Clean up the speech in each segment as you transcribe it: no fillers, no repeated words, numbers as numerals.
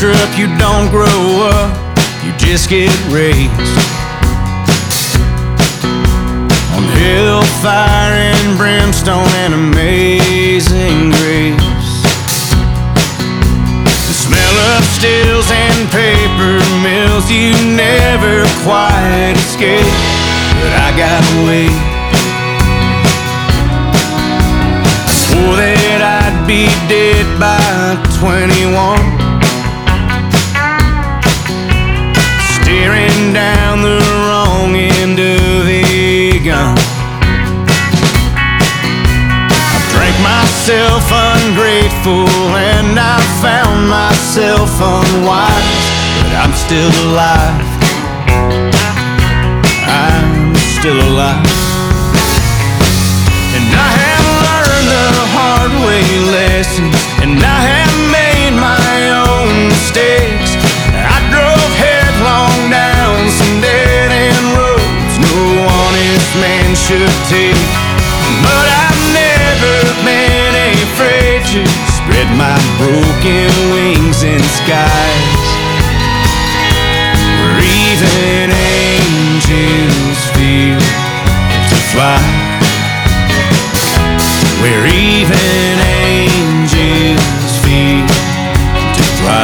strip, you don't grow up, you just get raised on hellfire and brimstone and amazing grace. The smell of stills and paper mills you never quite escape, but I got away. I swore that I'd be dead by 21, staring down the wrong end of a gun. I drank myself ungrateful and I found myself unwise, but I'm still alive. I'm still alive. And I have learned the hard way lessons, and I have made my own mistakes. I drove headlong down some dead-end roads no honest man should take, but I've never been afraid to spread my broken wings in skies where even angels fear to fly, where even angels fear to fly.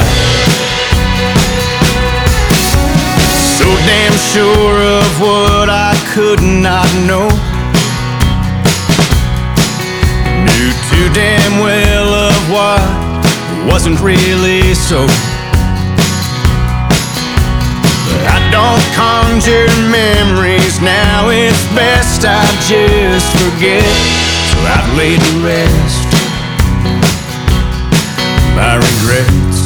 So damn sure of what I could not know, knew too damn well of what wasn't really so. But I don't conjure memories now, it's best I just forget. So I've laid to rest my regrets.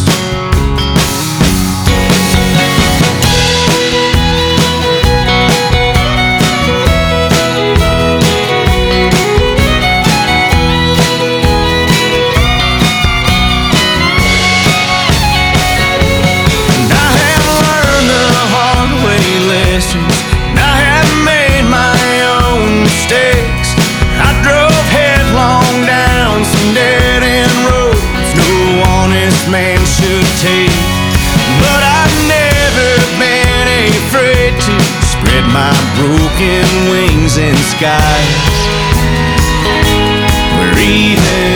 Man should take, but I've never been afraid to spread my broken wings in skies where even